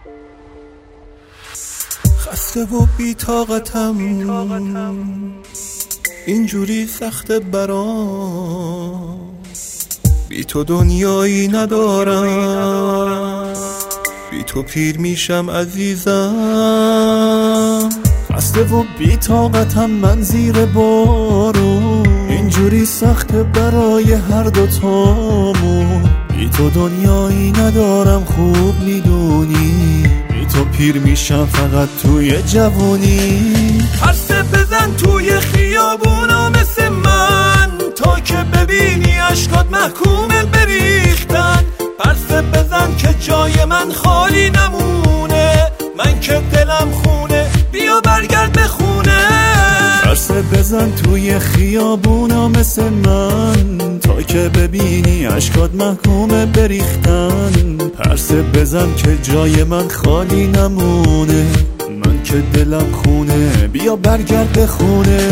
خسته و بی‌طاقتم اینجوری سخته برام، بی تو دنیایی ندارم، بی تو پیر میشم عزیزم. خسته و بی‌طاقتم من زیر بارون، اینجوری سخته برای هر دوتامون، بی تو دنیایی ندارم خوب میدونی، بی تو پیر میشم فقط توی جوونی. پرسه بزن توی خیابونا مثل من تا که ببینی اشکات محکومه بریختن. پرسه بزن که جای من خالی نمونه، من که دلم خونه، بیا برگرد به خونه. پرسه بزن توی خیابونا مثل من تا که ببینی اشکات محکومه بریختن. پرسه بزن که جای من خالی نمونه، من که دلم خونه، بیا برگرد به خونه.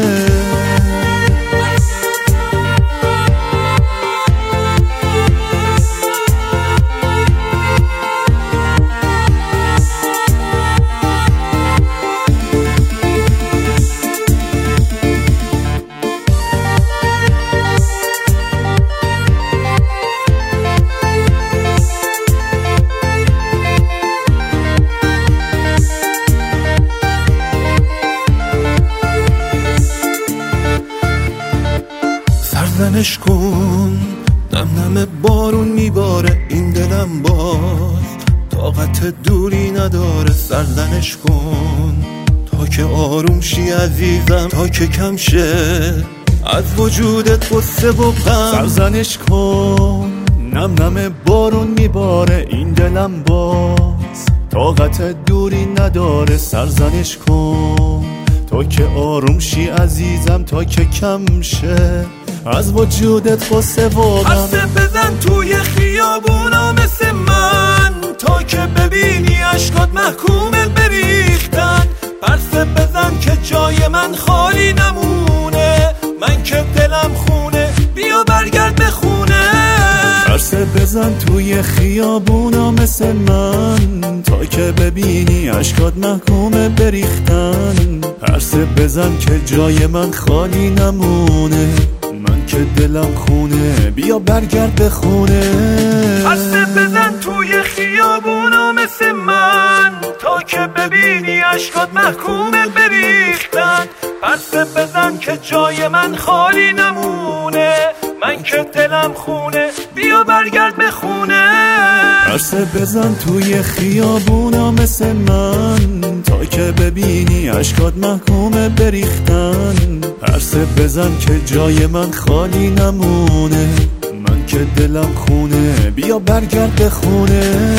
سرزنش کن، نم نم بارون میباره این دلم، باز طاقت دوری نداره. سرزنش کن تا که آروم شی عزیزم، تا که کم شه از وجودت غصه و غم. سرزنش کن، نم نم بارون میباره این دلم، باز طاقت دوری نداره. سرزنش کن تا که آروم شی عزیزم، تا که کم شه از وجودت غصه و غم. پرسه بزن توی خیابونا مثل من تا که ببینی اشکات محکومه بریختن. پرسه بزن که جای من خالی نمونه، من که دلم خونه، بیا برگرد به خونه. پرسه بزن توی خیابونا مثل من تا که ببینی اشکات محکومه بریختن. پرسه بزن که جای من خالی نمونه، من که دلم خونه، بیا برگرد به خونه. پرسه بزن توی خیابونا مثل من تا که ببینی اشکات محکومه بریختن. پرسه بزن که جای من خالی نمونه، من که دلم خونه، بیا برگرد به خونه. پرسه بزن توی خیابونا مثل من تا که ببینی اشکات محکومه بریختن. پرسه بزن که جای من خالی نمونه، من که دلم خونه، بیا برگرد به خونه.